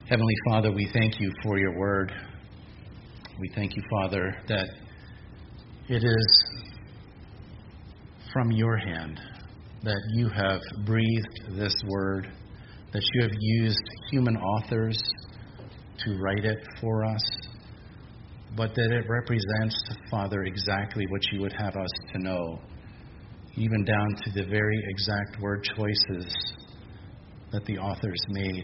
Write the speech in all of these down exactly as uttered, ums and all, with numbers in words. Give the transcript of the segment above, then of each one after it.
Heavenly Father, we thank you for your word. We thank you, Father, that it is from your hand that you have breathed this word, that you have used human authors to write it for us, but that it represents, Father, exactly what you would have us to know, even down to the very exact word choices that the authors made.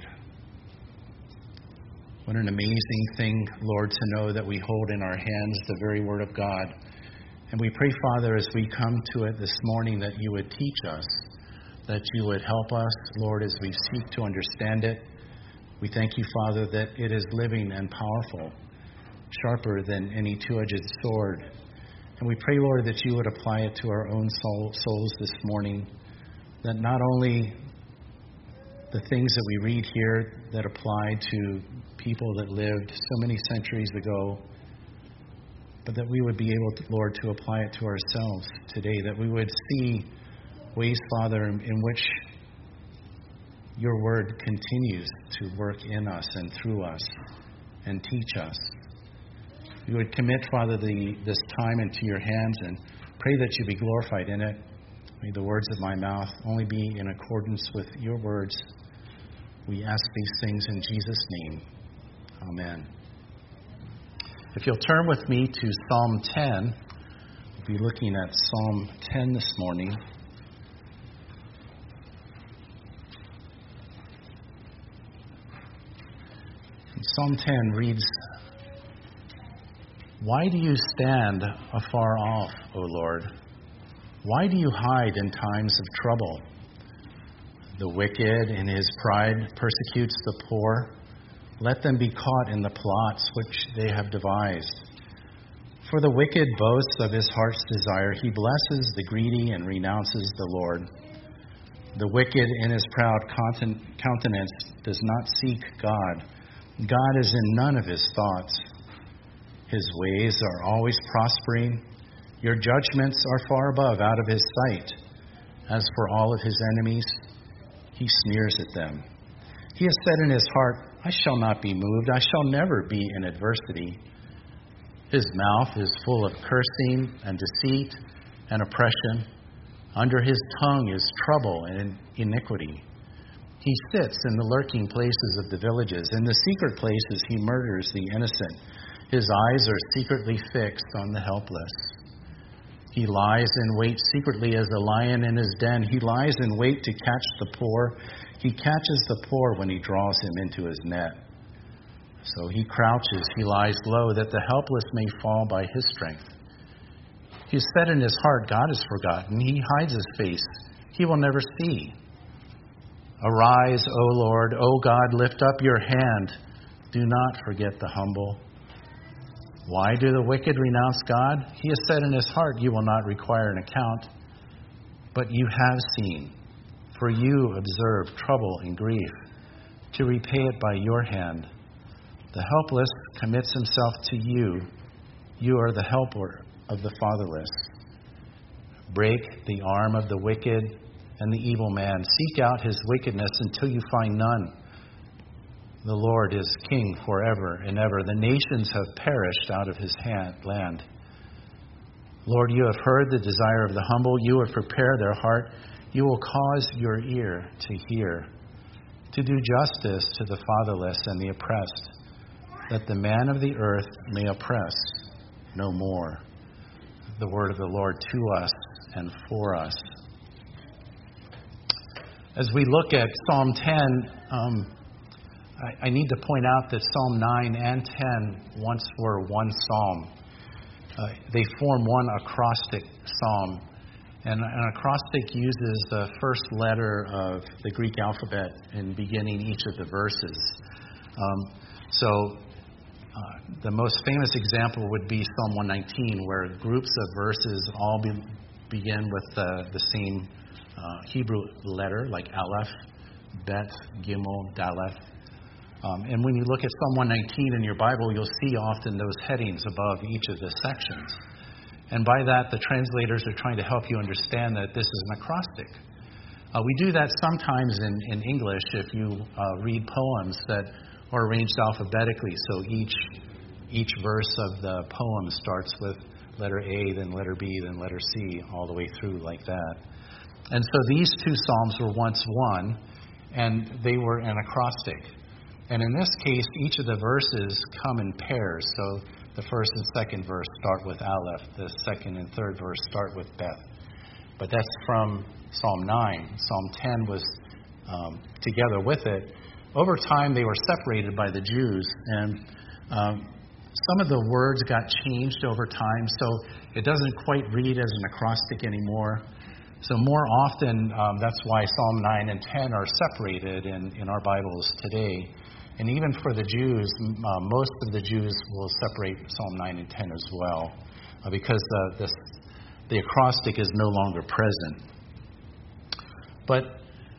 What an amazing thing, Lord, to know that we hold in our hands the very Word of God. And we pray, Father, as we come to it this morning, that you would teach us, that you would help us, Lord, as we seek to understand it. We thank you, Father, that it is living and powerful, sharper than any two-edged sword. And we pray, Lord, that you would apply it to our own soul, souls this morning, that not only the things that we read here that apply to people that lived so many centuries ago, but that we would be able, to, Lord, to apply it to ourselves today, that we would see ways, Father, in which your word continues to work in us and through us and teach us. We would commit, Father, the, this time into your hands and pray that you be glorified in it. May the words of my mouth only be in accordance with your words. We ask these things in Jesus' name. Amen. If you'll turn with me to Psalm ten, we'll be looking at Psalm ten this morning. And Psalm ten reads, "Why do you stand afar off, O Lord? Why do you hide in times of trouble? The wicked in his pride persecutes the poor. Let them be caught in the plots which they have devised. For the wicked boasts of his heart's desire. He blesses the greedy and renounces the Lord. The wicked in his proud countenance does not seek God. God is in none of his thoughts. His ways are always prospering. Your judgments are far above out of his sight. As for all of his enemies, he sneers at them. He has said in his heart, I shall not be moved. I shall never be in adversity. His mouth is full of cursing and deceit and oppression. Under his tongue is trouble and iniquity. He sits in the lurking places of the villages. In the secret places he murders the innocent. His eyes are secretly fixed on the helpless. He lies in wait secretly as a lion in his den. He lies in wait to catch the poor. He catches the poor when he draws him into his net. So he crouches, he lies low, that the helpless may fall by his strength. He has said in his heart, God is forgotten. He hides his face. He will never see. Arise, O Lord. O God, lift up your hand. Do not forget the humble. Why do the wicked renounce God? He has said in his heart, you will not require an account. But you have seen, for you observe trouble and grief, to repay it by your hand. The helpless commits himself to you. You are the helper of the fatherless. Break the arm of the wicked and the evil man. Seek out his wickedness until you find none. The Lord is king forever and ever. The nations have perished out of his hand, land. Lord, you have heard the desire of the humble. You have prepared their heart. You will cause your ear to hear, to do justice to the fatherless and the oppressed, that the man of the earth may oppress no more. The word of the Lord to us and for us. As we look at Psalm ten, um, I, I need to point out that Psalm nine and ten once were one psalm. Uh, they form one acrostic psalm. And an acrostic uses the first letter of the Greek alphabet in beginning each of the verses. Um, so uh, the most famous example would be Psalm one nineteen, where groups of verses all be, begin with the, the same uh, Hebrew letter, like Aleph, Bet, Gimel, Daleth. Um, and when you look at Psalm one nineteen in your Bible, you'll see often those headings above each of the sections. And by that, the translators are trying to help you understand that this is an acrostic. Uh, we do that sometimes in, in English if you uh, read poems that or arranged alphabetically. So each each verse of the poem starts with letter A, then letter B, then letter C, all the way through like that. And so these two psalms were once one, and they were an acrostic. And in this case, each of the verses come in pairs. So the first and second verse start with Aleph. The second and third verse start with Beth. But that's from Psalm nine. Psalm ten was um, together with it. Over time, they were separated by the Jews, and um, some of the words got changed over time, so it doesn't quite read as an acrostic anymore. So more often, um, that's why Psalm nine and ten are separated in, in our Bibles today. And even for the Jews, uh, most of the Jews will separate Psalm nine and ten as well, uh, because the, the, the acrostic is no longer present. But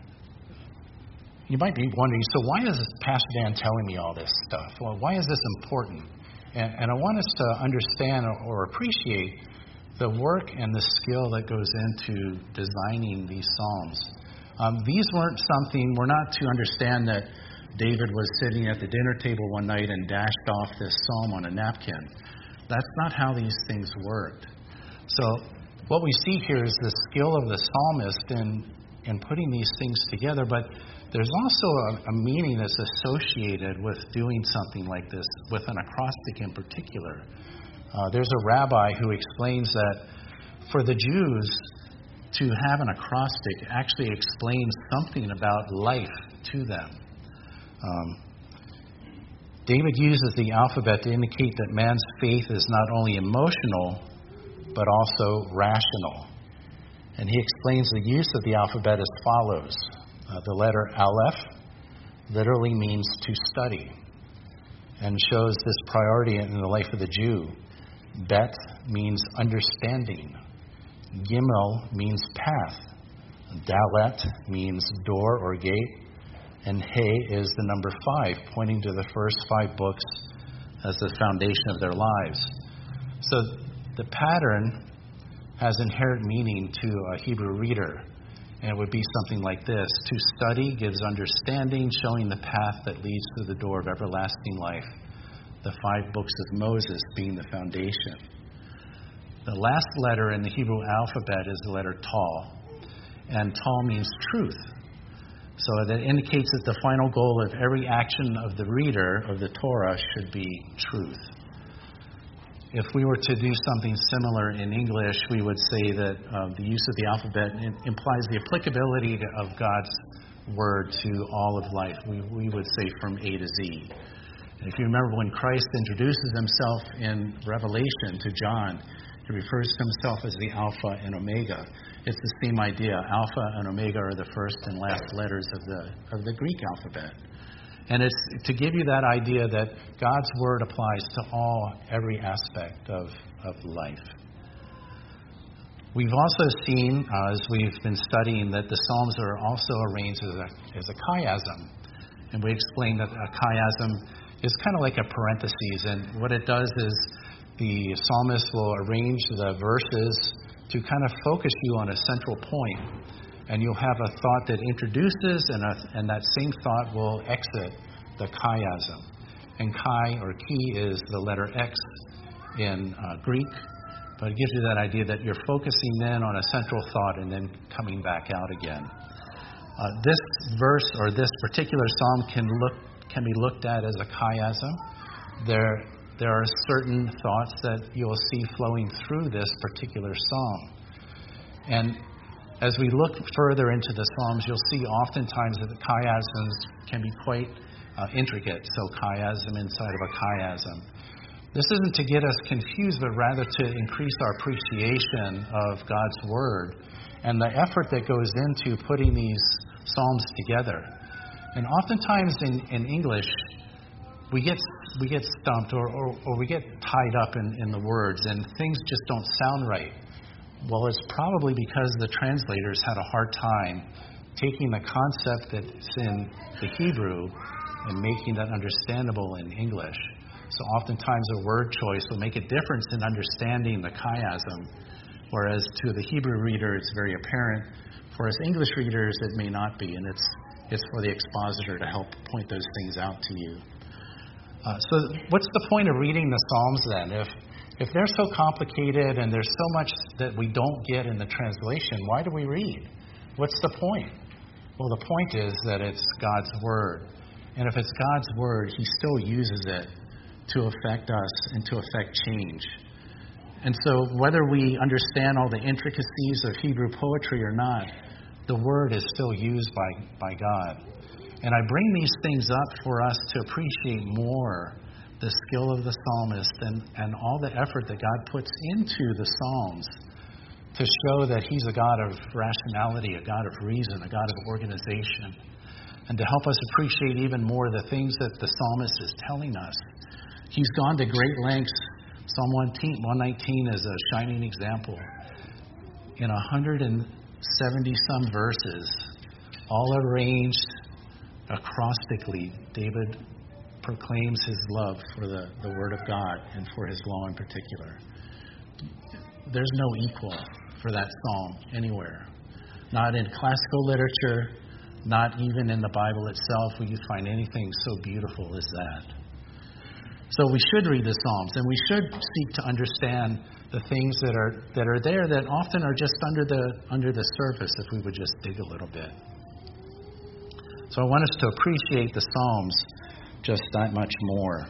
you might be wondering, so why is Pastor Dan telling me all this stuff? Well, why is this important? And, and I want us to understand or, or appreciate the work and the skill that goes into designing these psalms. Um, these weren't something, we're not to understand that David was sitting at the dinner table one night and dashed off this psalm on a napkin. That's not how these things worked. So what we see here is the skill of the psalmist in, in putting these things together, but there's also a, a meaning that's associated with doing something like this, with an acrostic in particular. Uh, there's a rabbi who explains that for the Jews, to have an acrostic actually explains something about life to them. Um, David uses the alphabet to indicate that man's faith is not only emotional, but also rational. And he explains the use of the alphabet as follows. Uh, the letter Aleph literally means to study and shows this priority in the life of the Jew. Bet means understanding. Gimel means path. Dalet means door or gate. And He is the number five, pointing to the first five books as the foundation of their lives. So the pattern has inherent meaning to a Hebrew reader. And it would be something like this. To study gives understanding, showing the path that leads to the door of everlasting life. The five books of Moses being the foundation. The last letter in the Hebrew alphabet is the letter Taw. And Taw means truth. So that indicates that the final goal of every action of the reader of the Torah should be truth. If we were to do something similar in English, we would say that uh, the use of the alphabet implies the applicability of God's word to all of life. We, we would say from A to Z. And if you remember when Christ introduces himself in Revelation to John, he refers to himself as the Alpha and Omega. It's the same idea. Alpha and Omega are the first and last letters of the of the Greek alphabet. And it's to give you that idea that God's word applies to all, every aspect of, of life. We've also seen, uh, as we've been studying, that the Psalms are also arranged as a, as a chiasm. And we explained that a chiasm is kind of like a parenthesis. And what it does is the psalmist will arrange the verses to kind of focus you on a central point. And you'll have a thought that introduces, and, a, and that same thought will exit the chiasm. And chi, or chi, is the letter X in uh, Greek. But it gives you that idea that you're focusing then on a central thought and then coming back out again. Uh, this verse, or this particular psalm, can look can be looked at as a chiasm. There, there are certain thoughts that you'll see flowing through this particular psalm. And as we look further into the Psalms, you'll see oftentimes that the chiasms can be quite uh, intricate. So chiasm inside of a chiasm. This isn't to get us confused, but rather to increase our appreciation of God's Word and the effort that goes into putting these Psalms together. And oftentimes in, in English, we get we get stumped or, or, or we get tied up in, in the words, and things just don't sound right. Well, it's probably because the translators had a hard time taking the concept that's in the Hebrew and making that understandable in English. So oftentimes a word choice will make a difference in understanding the chiasm, whereas to the Hebrew reader it's very apparent. For us English readers, it may not be, and it's it's for the expositor to help point those things out to you. Uh, so what's the point of reading the Psalms then? If if they're so complicated and there's so much that we don't get in the translation, why do we read? What's the point? Well, the point is that it's God's Word. And if it's God's Word, He still uses it to affect us and to affect change. And so whether we understand all the intricacies of Hebrew poetry or not, the Word is still used by, by God. And I bring these things up for us to appreciate more the skill of the psalmist and, and all the effort that God puts into the Psalms to show that He's a God of rationality, a God of reason, a God of organization, and to help us appreciate even more the things that the psalmist is telling us. He's gone to great lengths. Psalm one nineteen is a shining example. In one hundred seventy some verses, all arranged acrostically, David proclaims his love for the, the Word of God and for His law in particular. There's no equal for that psalm anywhere. Not in classical literature, not even in the Bible itself will you find anything so beautiful as that. So we should read the Psalms, and we should seek to understand the things that are that are there that often are just under the under the surface if we would just dig a little bit. So I want us to appreciate the Psalms just that much more.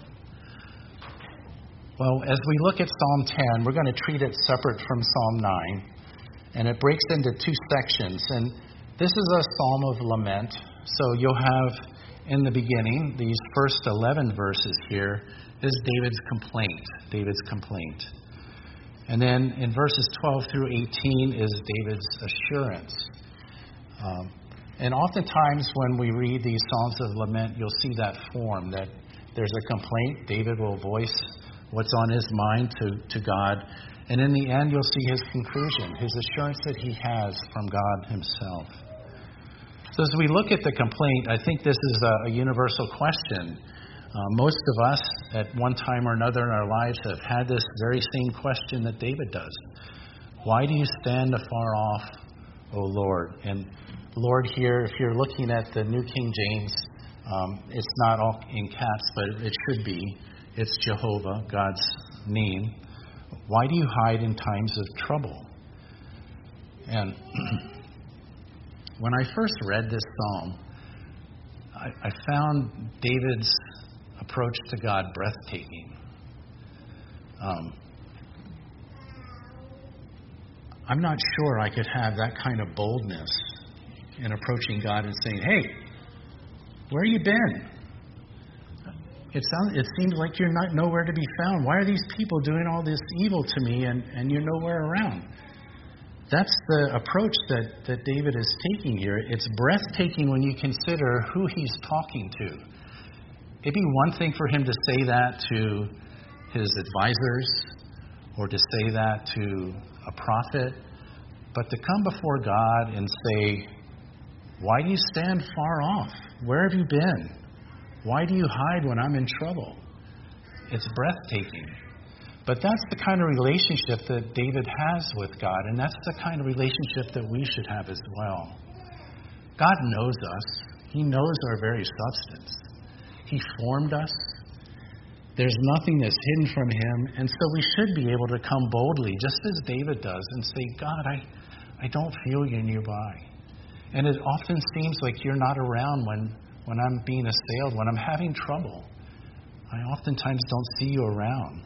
Well, as we look at Psalm ten, we're going to treat it separate from Psalm nine, and it breaks into two sections. And this is a psalm of lament. So you'll have in the beginning, these first eleven verses here is David's complaint. David's complaint. And then in verses twelve through eighteen is David's assurance. Um, and oftentimes when we read these psalms of lament, you'll see that form, that there's a complaint. David will voice what's on his mind to, to God. And in the end, you'll see his conclusion, his assurance that he has from God Himself. So as we look at the complaint, I think this is a, a universal question. Uh, most of us, at one time or another in our lives, have had this very same question that David does. Why do you stand afar off, O Lord? And Lord here, if you're looking at the New King James, um, it's not all in caps, but it should be. It's Jehovah, God's name. Why do you hide in times of trouble? And when I first read this psalm, I, I found David's approach to God breathtaking. Um, I'm not sure I could have that kind of boldness in approaching God and saying, hey, where you been? It sounds, it seems like you're not nowhere to be found. Why are these people doing all this evil to me and, and you're nowhere around? That's the approach that, that David is taking here. It's breathtaking when you consider who he's talking to. It'd be one thing for him to say that to his advisors or to say that to a prophet, but to come before God and say, why do you stand far off? Where have you been? Why do you hide when I'm in trouble? It's breathtaking. But that's the kind of relationship that David has with God, and that's the kind of relationship that we should have as well. God knows us. He knows our very substance. He formed us. There's nothing that's hidden from Him, and so we should be able to come boldly, just as David does, and say, God, I, I don't feel you nearby. And it often seems like you're not around when, when I'm being assailed, when I'm having trouble. I oftentimes don't see you around.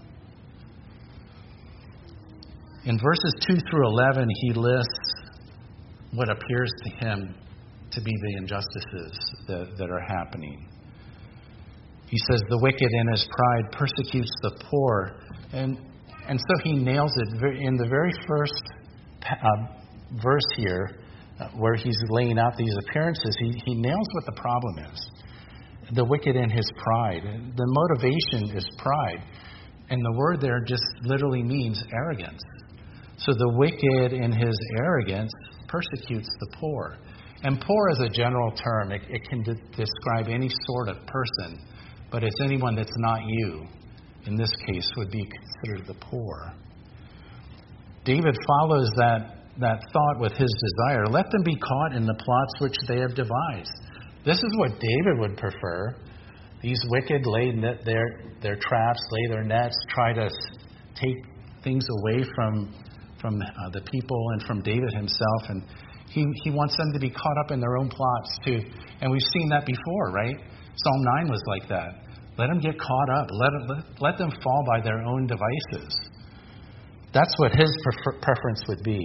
In verses two through eleven, he lists what appears to him to be the injustices that, that are happening. He says, the wicked in his pride persecutes the poor. And, and so he nails it in the very first uh, verse here, uh, where he's laying out these appearances. He, he nails what the problem is. The wicked in his pride. The motivation is pride. And the word there just literally means arrogance. So the wicked in his arrogance persecutes the poor. And poor is a general term. It, it can de- describe any sort of person, but it's anyone that's not you, in this case, would be considered the poor. David follows that, that thought with his desire. Let them be caught in the plots which they have devised. This is what David would prefer. These wicked lay net their their traps, lay their nets, try to take things away from from uh, the people and from David himself, and he he wants them to be caught up in their own plots too. And we've seen that before, right? Psalm nine was like that. Let them get caught up. Let them, let, let them fall by their own devices. That's what his prefer- preference would be.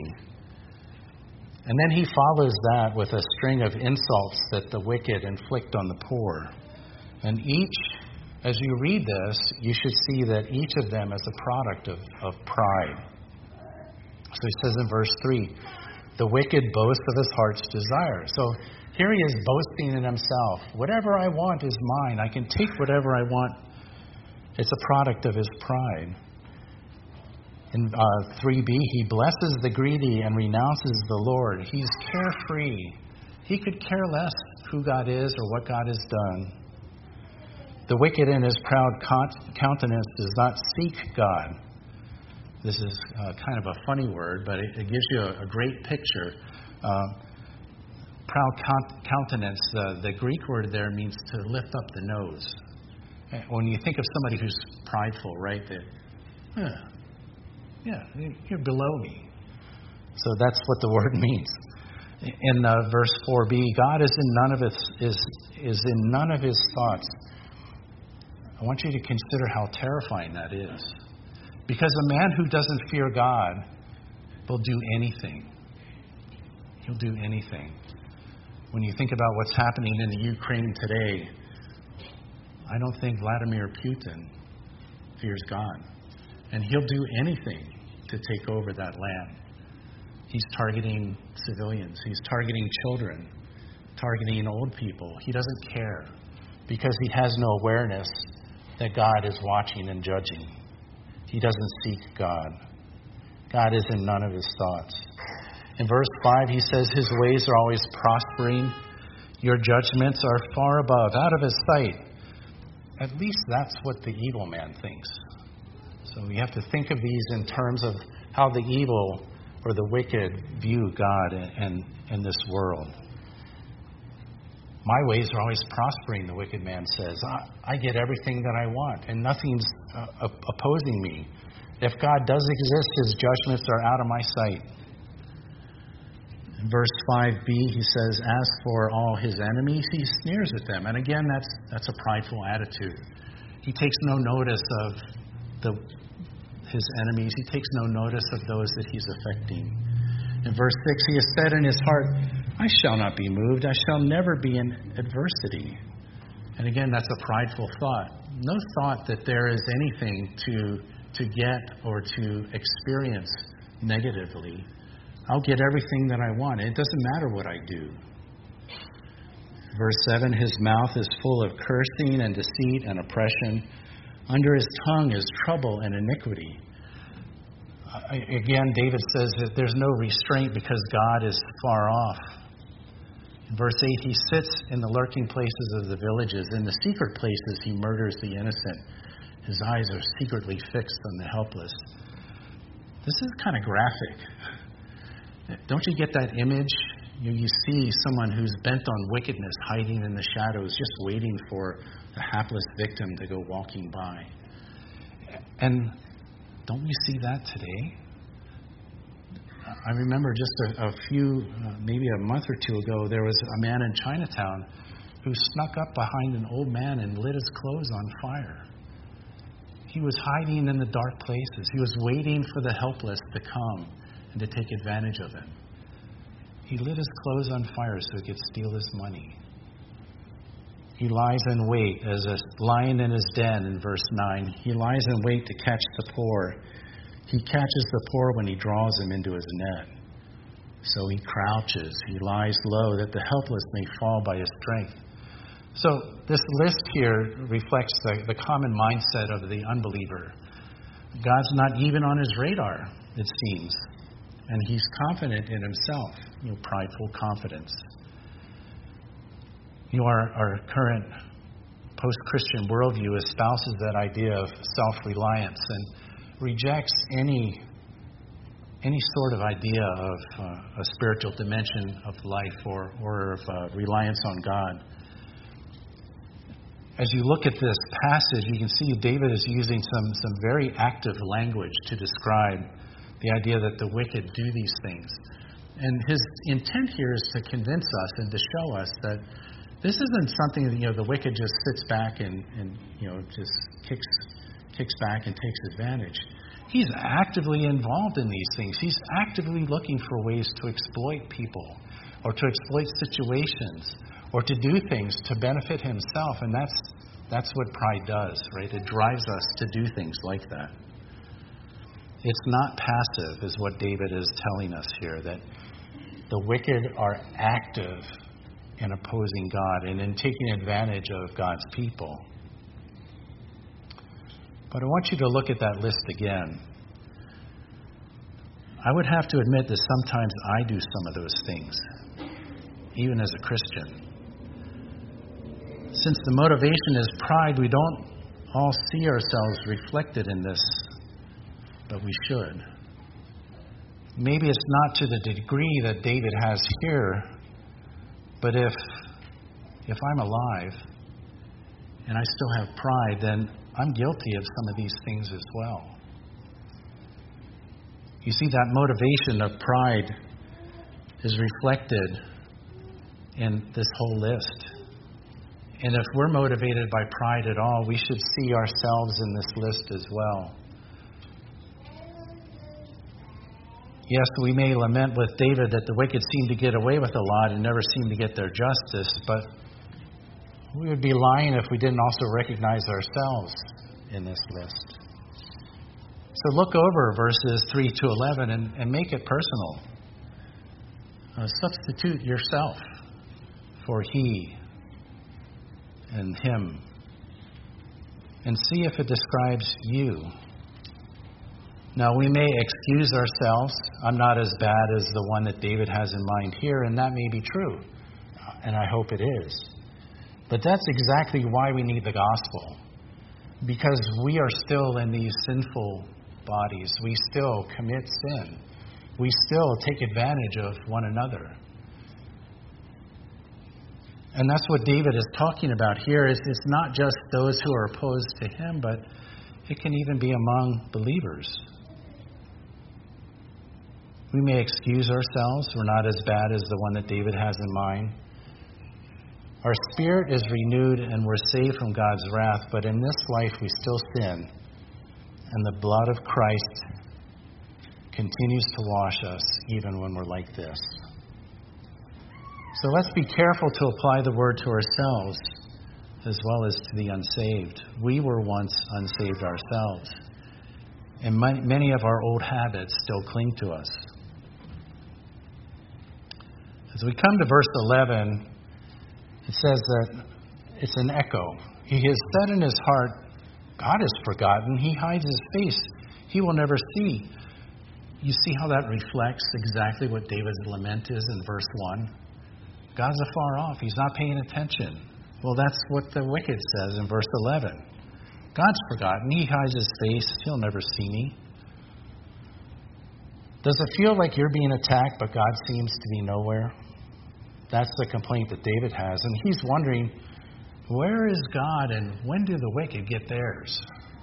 And then he follows that with a string of insults that the wicked inflict on the poor. And each, as you read this, you should see that each of them is a product of, of pride. So he says in verse three, the wicked boasts of his heart's desire. So here he is boasting in himself. Whatever I want is mine. I can take whatever I want. It's a product of his pride. In uh, three b, he blesses the greedy and renounces the Lord. He's carefree. He could care less who God is or what God has done. The wicked in his proud countenance does not seek God. This is uh, kind of a funny word, but it, it gives you a, a great picture. Uh, proud count- countenance, uh, the Greek word there means to lift up the nose. When you think of somebody who's prideful, right, that, huh, yeah, you're below me. So that's what the word means. In uh, verse four b, God is in none of his is is in none of his thoughts. I want you to consider how terrifying that is. Because a man who doesn't fear God will do anything. He'll do anything. When you think about what's happening in the Ukraine today, I don't think Vladimir Putin fears God. And he'll do anything to take over that land. He's targeting civilians. He's targeting children, targeting old people. He doesn't care because he has no awareness that God is watching and judging. He doesn't seek God. God is in none of his thoughts. In verse five, he says his ways are always prospering. Your judgments are far above, out of his sight. At least that's what the evil man thinks. So we have to think of these in terms of how the evil or the wicked view God and, and, and this world. My ways are always prospering, the wicked man says. I, I get everything that I want, and nothing's uh, opposing me. If God does exist, his judgments are out of my sight. In verse five b, he says, as for all his enemies, he sneers at them. And again, that's that's a prideful attitude. He takes no notice of the his enemies. He takes no notice of those that he's affecting. In verse six, he has said in his heart, I shall not be moved. I shall never be in adversity. And again, that's a prideful thought. No thought that there is anything to to get or to experience negatively. I'll get everything that I want. It doesn't matter what I do. Verse seven, his mouth is full of cursing and deceit and oppression. Under his tongue is trouble and iniquity. Again, David says that there's no restraint because God is far off. In verse eight, he sits in the lurking places of the villages. In the secret places, he murders the innocent. His eyes are secretly fixed on the helpless. This is kind of graphic. Don't you get that image? You, you see someone who's bent on wickedness hiding in the shadows, just waiting for a hapless victim to go walking by. And don't you see that today? I remember just a, a few, uh, maybe a month or two ago, there was a man in Chinatown who snuck up behind an old man and lit his clothes on fire. He was hiding in the dark places. He was waiting for the helpless to come and to take advantage of him. He lit his clothes on fire so he could steal his money. He lies in wait as a lion in his den in verse nine. He lies in wait to catch the poor. He catches the poor when he draws them into his net. So he crouches. He lies low that the helpless may fall by his strength. So this list here reflects the, the common mindset of the unbeliever. God's not even on his radar, it seems. And he's confident in himself, you know, prideful confidence. You know, our, our current post-Christian worldview espouses that idea of self-reliance and rejects any any sort of idea of uh, a spiritual dimension of life or, or of uh, reliance on God. as you look at this passage, you can see David is using some, some very active language to describe the idea that the wicked do these things. And his intent here is to convince us and to show us that this isn't something that, you know, the wicked just sits back and, and you know, just kicks kicks back and takes advantage. He's actively involved in these things. He's actively looking for ways to exploit people or to exploit situations or to do things to benefit himself. And that's that's what pride does, right? It drives us to do things like that. It's not passive, is what David is telling us here, that the wicked are active in opposing God and in taking advantage of God's people. But I want you to look at that list again. I would have to admit that sometimes I do some of those things, even as a Christian. Since the motivation is pride, we don't all see ourselves reflected in this, but we should. Maybe it's not to the degree that David has here, but if if I'm alive and I still have pride, then I'm guilty of some of these things as well. You see, that motivation of pride is reflected in this whole list. And if we're motivated by pride at all, we should see ourselves in this list as well. Yes, we may lament with David that the wicked seem to get away with a lot and never seem to get their justice, but we would be lying if we didn't also recognize ourselves in this list. So look over verses three to eleven and, and make it personal. Uh, substitute yourself for he and him, and see if it describes you. Now, we may excuse ourselves. I'm not as bad as the one that David has in mind here, and that may be true, and I hope it is. But that's exactly why we need the gospel, because we are still in these sinful bodies. We still commit sin. We still take advantage of one another. And that's what David is talking about here. Is it's not just those who are opposed to him, but it can even be among believers. We may excuse ourselves. We're not as bad as the one that David has in mind. Our spirit is renewed and we're saved from God's wrath, but in this life we still sin. And the blood of Christ continues to wash us even when we're like this. So let's be careful to apply the word to ourselves as well as to the unsaved. We were once unsaved ourselves, and many of our old habits still cling to us. As we come to verse eleven, it says that it's an echo. He has said in his heart, God is forgotten. He hides his face. He will never see. You see how that reflects exactly what David's lament is in verse one? God's afar off. He's not paying attention. Well, that's what the wicked says in verse eleven. God's forgotten. He hides his face. He'll never see me. Does it feel like you're being attacked, but God seems to be nowhere? That's the complaint that David has. And he's wondering, where is God and when do the wicked get theirs?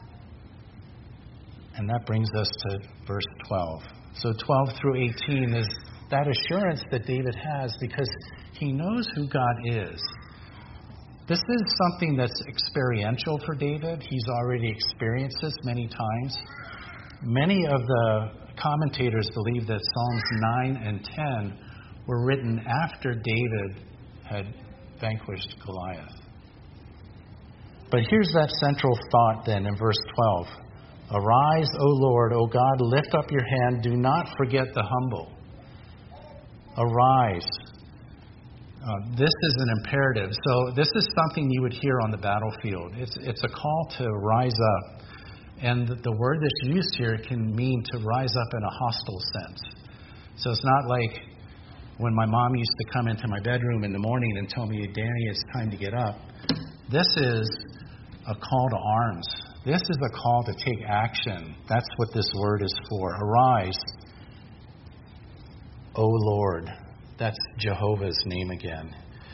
And that brings us to verse twelve. So twelve through eighteen is that assurance that David has because he knows who God is. This is something that's experiential for David. He's already experienced this many times. Many of the commentators believe that Psalms nine and ten were written after David had vanquished Goliath. But here's that central thought then in verse twelve. Arise, O Lord, O God, lift up your hand. Do not forget the humble. Arise. Uh, this is an imperative. So this is something you would hear on the battlefield. It's it's a call to rise up. And the, the word that's used here can mean to rise up in a hostile sense. So it's not like when my mom used to come into my bedroom in the morning and tell me, Danny, it's time to get up. This is a call to arms. This is a call to take action. That's what this word is for. Arise, O Lord. That's Jehovah's name again.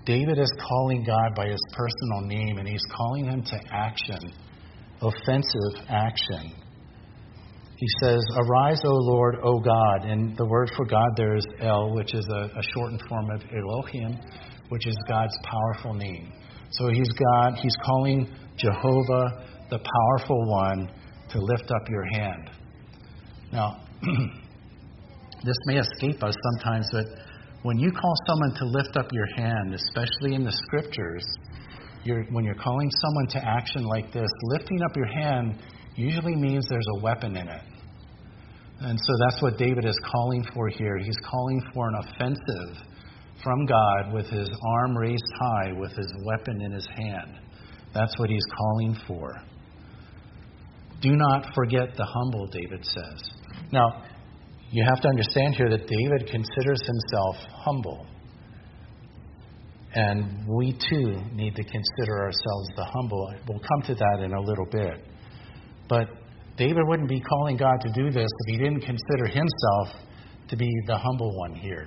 David is calling God by his personal name, and he's calling him to action, offensive action. He says, "Arise, O Lord, O God." And the word for God there is El, which is a, a shortened form of Elohim, which is God's powerful name. So he's God, he's calling Jehovah, the powerful one, to lift up your hand. Now, this may escape us sometimes, but when you call someone to lift up your hand, especially in the scriptures, you're, when you're calling someone to action like this, lifting up your hand usually means there's a weapon in it. And so that's what David is calling for here. He's calling for an offensive from God with his arm raised high, with his weapon in his hand. That's what he's calling for. Do not forget the humble, David says. Now, you have to understand here that David considers himself humble. And we too need to consider ourselves the humble. We'll come to that in a little bit. But David wouldn't be calling God to do this if he didn't consider himself to be the humble one here.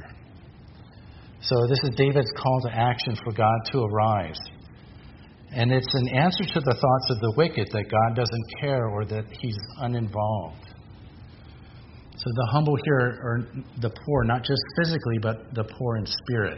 So this is David's call to action for God to arise. And it's an answer to the thoughts of the wicked that God doesn't care or that he's uninvolved. So the humble here are the poor, not just physically, but the poor in spirit.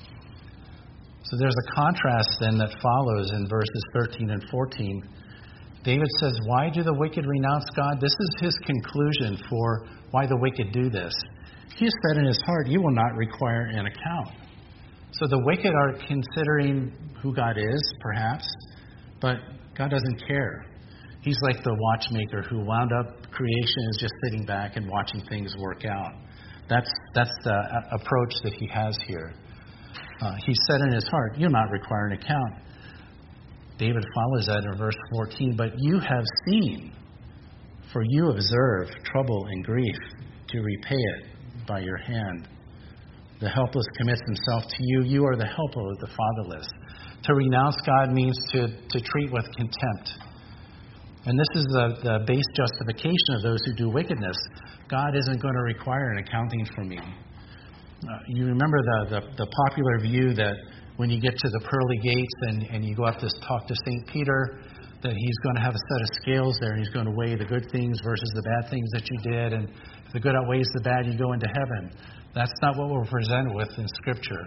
So there's a contrast then that follows in verses thirteen and fourteen. David says, "Why do the wicked renounce God?" This is his conclusion for why the wicked do this. He has said in his heart, "You will not require an account." So the wicked are considering who God is, perhaps, but God doesn't care. He's like the watchmaker who wound up creation is just sitting back and watching things work out. That's that's the approach that he has here. Uh, he said in his heart, "You'll not require an account." David follows that in verse fourteen, "But you have seen, for you observe trouble and grief, to repay it by your hand. The helpless commits himself to you. You are the helper of the fatherless." To renounce God means to, to treat with contempt. And this is the, the base justification of those who do wickedness. God isn't going to require an accounting from me. Uh, you remember the, the, the popular view that when you get to the pearly gates and, and you go up to talk to Saint Peter, that he's going to have a set of scales there and he's going to weigh the good things versus the bad things that you did. And if the good outweighs the bad, you go into heaven. That's not what we're presented with in Scripture.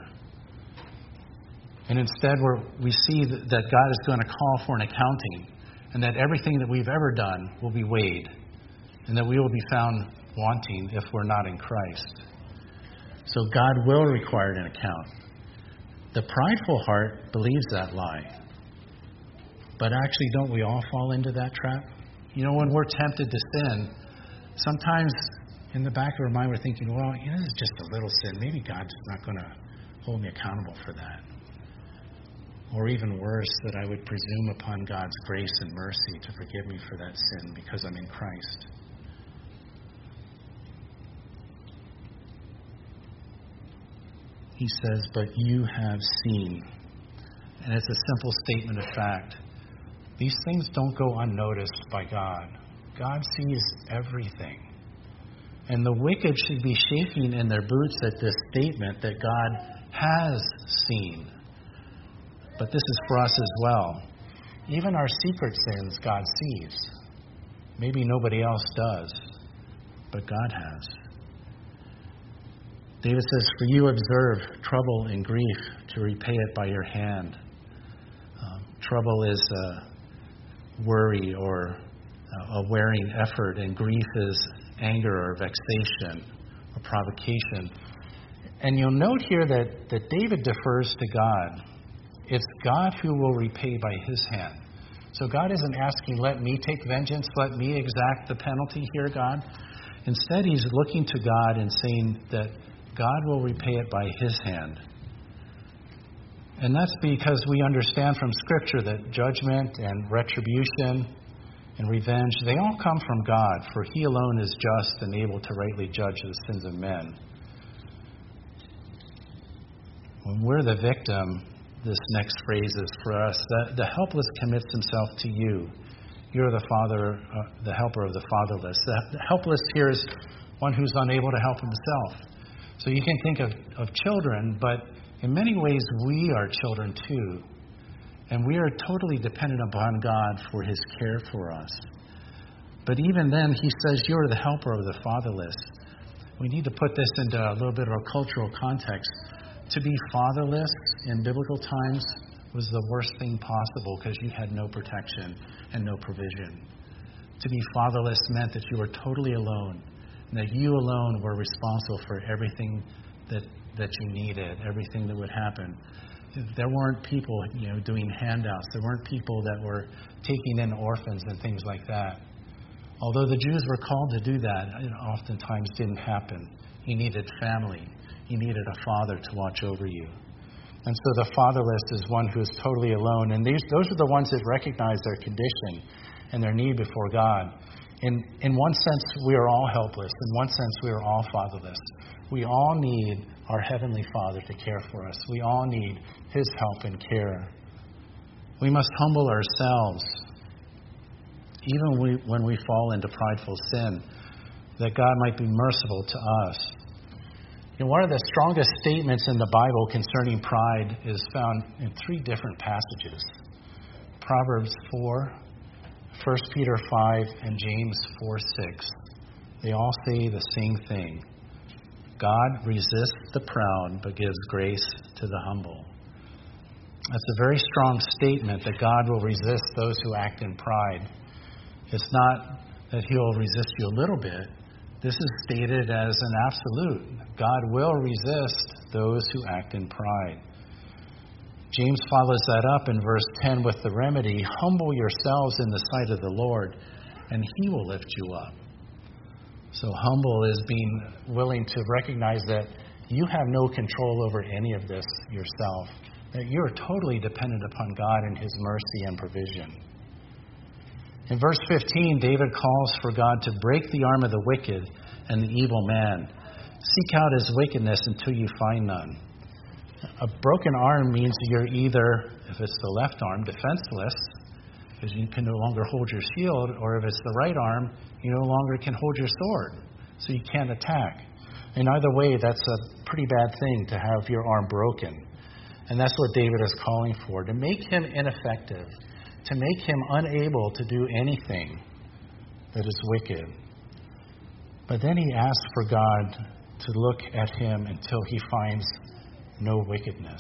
And instead, we're, we see that God is going to call for an accounting, and that everything that we've ever done will be weighed, and that we will be found wanting if we're not in Christ. So God will require an account. The prideful heart believes that lie. But actually, don't we all fall into that trap? You know, when we're tempted to sin, sometimes in the back of our mind we're thinking, well, you know, this is just a little sin. Maybe God's not going to hold me accountable for that. Or even worse, that I would presume upon God's grace and mercy to forgive me for that sin because I'm in Christ. He says, "But you have seen." And it's a simple statement of fact. These things don't go unnoticed by God. God sees everything. And the wicked should be shaking in their boots at this statement that God has seen. But this is for us as well. Even our secret sins, God sees. Maybe nobody else does, but God has. David says, "For you observe trouble and grief to repay it by your hand." Um, trouble is uh, worry or uh, a wearing effort, and grief is anger or vexation or provocation. And you'll note here that, that David defers to God. It's God who will repay by his hand. So God isn't asking, let me take vengeance, let me exact the penalty here, God. Instead, he's looking to God and saying that God will repay it by his hand. And that's because we understand from Scripture that judgment and retribution and revenge, they all come from God, for he alone is just and able to rightly judge the sins of men. When we're the victim, this next phrase is for us, that the helpless commits himself to you. You're the father, uh, the helper of the fatherless. The, the helpless here is one who's unable to help himself. So you can think of, of children, but In many ways, we are children too, and we are totally dependent upon God for his care for us. But even then, he says, you are the helper of the fatherless. We need to put this into a little bit of a cultural context. To be fatherless in biblical times was the worst thing possible because you had no protection and no provision. To be fatherless meant that you were totally alone, and that you alone were responsible for everything that, that you needed, everything that would happen. There weren't people, you know, doing handouts. There weren't people that were taking in orphans and things like that. Although the Jews were called to do that, it oftentimes didn't happen. You needed family. You needed a father to watch over you. And so the fatherless is one who is totally alone. And these, those are the ones that recognize their condition and their need before God. In, in one sense, we are all helpless. In one sense, we are all fatherless. We all need our Heavenly Father to care for us. We all need his help and care. We must humble ourselves, even we, when we fall into prideful sin, that God might be merciful to us. And one of the strongest statements in the Bible concerning pride is found in three different passages. Proverbs four, First Peter five, and James four six. They all say the same thing. God resists the proud, but gives grace to the humble. That's a very strong statement that God will resist those who act in pride. It's not that he'll resist you a little bit. This is stated as an absolute. God will resist those who act in pride. James follows that up in verse ten with the remedy, humble yourselves in the sight of the Lord, and he will lift you up. So humble is being willing to recognize that you have no control over any of this yourself, that you're totally dependent upon God and his mercy and provision. In verse fifteen, David calls for God to break the arm of the wicked and the evil man. Seek out his wickedness until you find none. A broken arm means you're either, if it's the left arm, defenseless, because you can no longer hold your shield, or if it's the right arm, you no longer can hold your sword, so you can't attack. In either way, that's a pretty bad thing to have your arm broken. And that's what David is calling for, to make him ineffective, to make him unable to do anything that is wicked. But then he asks for God to look at him until he finds no wickedness.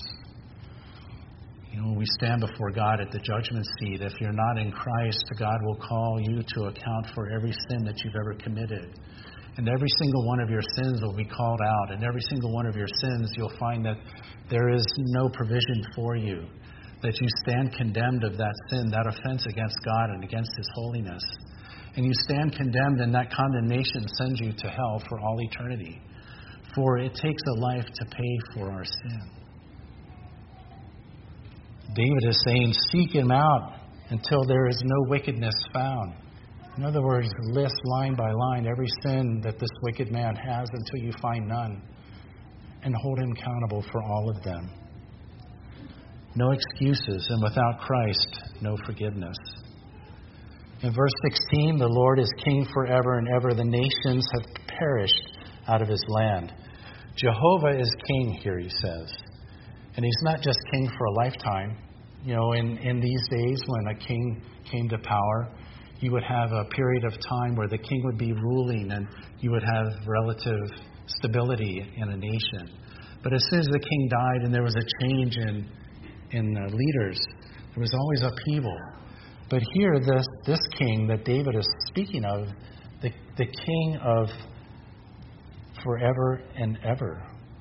You know, when we stand before God at the judgment seat, if you're not in Christ, God will call you to account for every sin that you've ever committed. And every single one of your sins will be called out. And every single one of your sins, you'll find that there is no provision for you, that you stand condemned of that sin, that offense against God and against his holiness. And you stand condemned, and that condemnation sends you to hell for all eternity. For it takes a life to pay for our sin. David is saying, seek him out until there is no wickedness found. In other words, list line by line every sin that this wicked man has until you find none, and hold him accountable for all of them. No excuses, and without Christ, no forgiveness. In verse sixteen, the Lord is king forever and ever. The nations have perished out of his land. Jehovah is king here, he says. And he's not just king for a lifetime. You know, in, in these days when a king came to power, you would have a period of time where the king would be ruling and you would have relative stability in a nation. But as soon as the king died and there was a change in, in uh, leaders, there was always upheaval. But here, this, this king that David is speaking of, the, the king of forever and ever.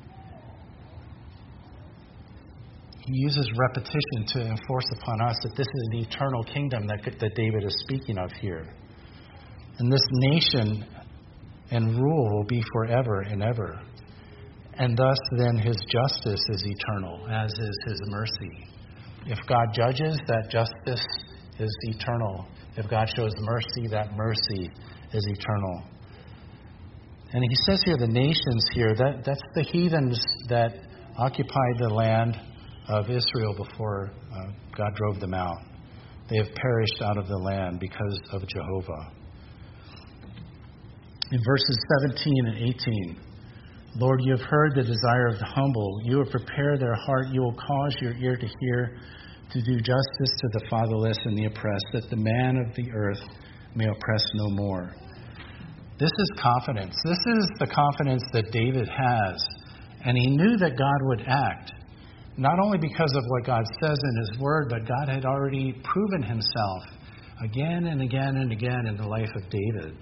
He uses repetition to enforce upon us that this is an eternal kingdom that, that David is speaking of here. And this nation and rule will be forever and ever. And thus, then, his justice is eternal, as is his mercy. If God judges, that justice is eternal. If God shows mercy, that mercy is eternal. And he says here, the nations here, that, that's the heathens that occupied the land of Israel before uh, God drove them out. They have perished out of the land because of Jehovah. In verses seventeen and eighteen, Lord, you have heard the desire of the humble. You will prepare their heart. You will cause your ear to hear, to do justice to the fatherless and the oppressed, that the man of the earth may oppress no more. This is confidence. This is the confidence that David has. And he knew that God would act, not only because of what God says in his word, but God had already proven himself again and again and again in the life of David.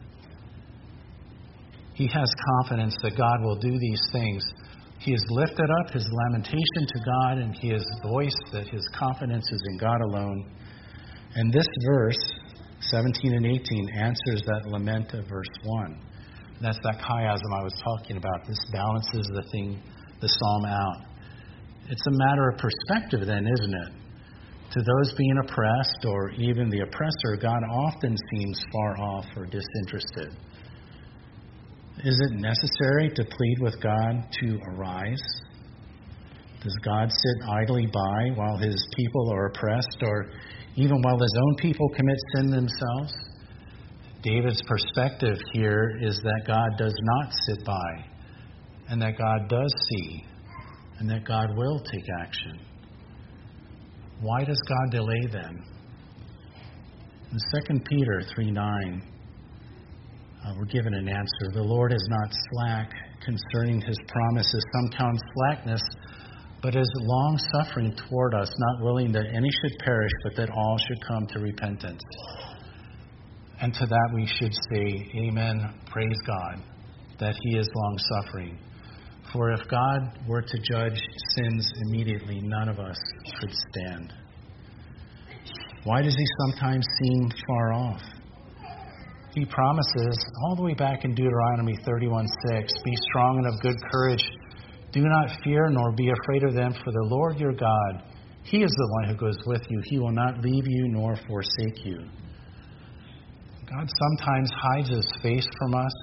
He has confidence that God will do these things. He has lifted up his lamentation to God, and he has voiced that his confidence is in God alone. And this verse, seventeen and eighteen, answers that lament of verse one. That's that chiasm I was talking about. This balances the thing, the psalm out. It's a matter of perspective then, isn't it? To those being oppressed or even the oppressor, God often seems far off or disinterested. Is it necessary to plead with God to arise? Does God sit idly by while his people are oppressed, or even while his own people commit sin themselves? David's perspective here is that God does not sit by, and that God does see, and that God will take action. Why does God delay then? In Second Peter three nine, Uh, we're given an answer. The Lord is not slack concerning his promises, some count slackness, but is long-suffering toward us, not willing that any should perish, but that all should come to repentance. And to that we should say, amen, praise God, that he is long-suffering. For if God were to judge sins immediately, none of us could stand. Why does he sometimes seem far off? He promises, all the way back in Deuteronomy thirty-one six, be strong and of good courage. Do not fear nor be afraid of them, for the Lord your God, he is the one who goes with you. He will not leave you nor forsake you. God sometimes hides his face from us.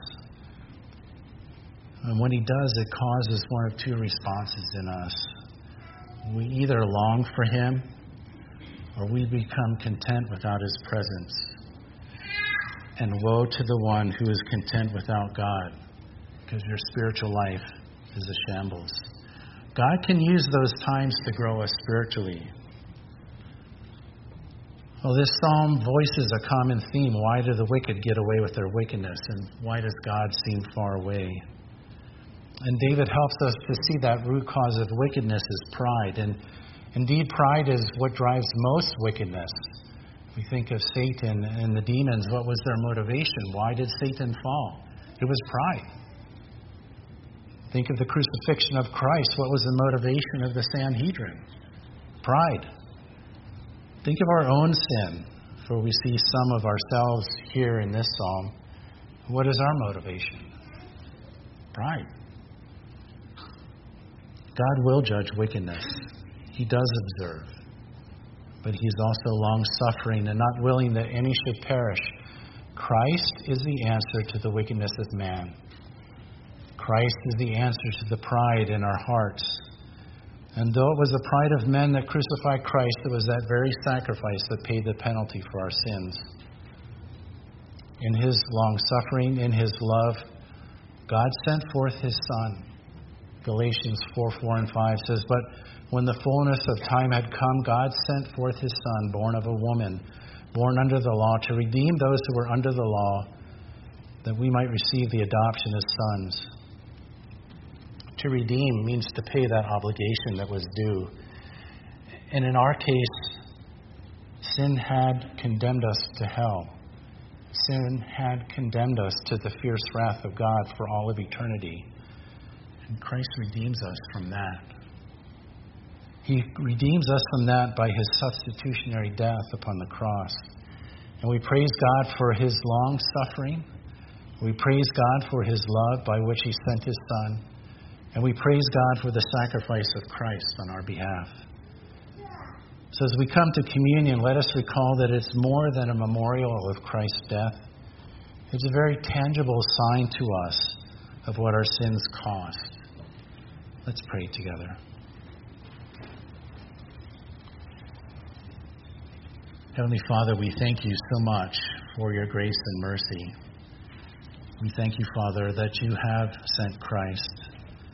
And when he does, it causes one of two responses in us. We either long for him, or we become content without his presence. And woe to the one who is content without God, because your spiritual life is a shambles. God can use those times to grow us spiritually. Well, this psalm voices a common theme. Why do the wicked get away with their wickedness? And why does God seem far away? And David helps us to see that root cause of wickedness is pride. And indeed, pride is what drives most wickedness. We think of Satan and the demons. What was their motivation? Why did Satan fall? It was pride. Think of the crucifixion of Christ. What was the motivation of the Sanhedrin? Pride. Think of our own sin, for we see some of ourselves here in this psalm. What is our motivation? Pride. God will judge wickedness. He does observe. But he is also long-suffering and not willing that any should perish. Christ is the answer to the wickedness of man. Christ is the answer to the pride in our hearts. And though it was the pride of men that crucified Christ, it was that very sacrifice that paid the penalty for our sins. In his long-suffering, in his love, God sent forth his Son. Galatians four, four and five says, but when the fullness of time had come, God sent forth his Son, born of a woman, born under the law, to redeem those who were under the law, that we might receive the adoption as sons. To redeem means to pay that obligation that was due. And in our case, sin had condemned us to hell. Sin had condemned us to the fierce wrath of God for all of eternity. And Christ redeems us from that. He redeems us from that by his substitutionary death upon the cross. And we praise God for his long suffering. We praise God for his love by which he sent his Son. And we praise God for the sacrifice of Christ on our behalf. So as we come to communion, let us recall that it's more than a memorial of Christ's death. It's a very tangible sign to us of what our sins cost. Let's pray together. Heavenly Father, we thank you so much for your grace and mercy. We thank you, Father, that you have sent Christ.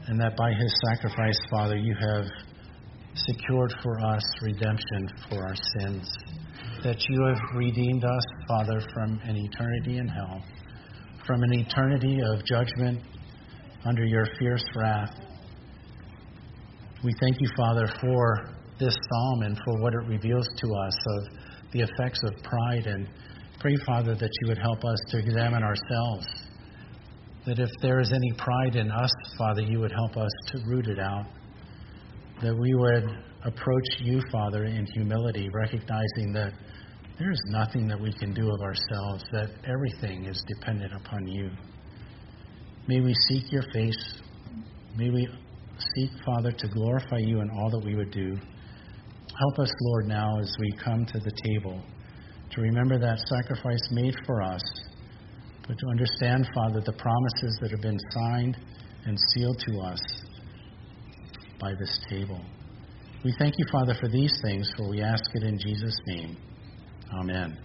and that by his sacrifice, Father, you have secured for us redemption for our sins, that you have redeemed us, Father, from an eternity in hell, from an eternity of judgment under your fierce wrath. We thank you, Father, for this psalm and for what it reveals to us of the effects of pride, and pray, Father, that you would help us to examine ourselves, that if there is any pride in us, Father, you would help us to root it out, that we would approach you, Father, in humility, recognizing that there is nothing that we can do of ourselves, that everything is dependent upon you. May we seek your face. May we seek, Father, to glorify you in all that we would do. Help us, Lord, now as we come to the table, to remember that sacrifice made for us, but to understand, Father, the promises that have been signed and sealed to us by this table. We thank you, Father, for these things, for we ask it in Jesus' name. Amen.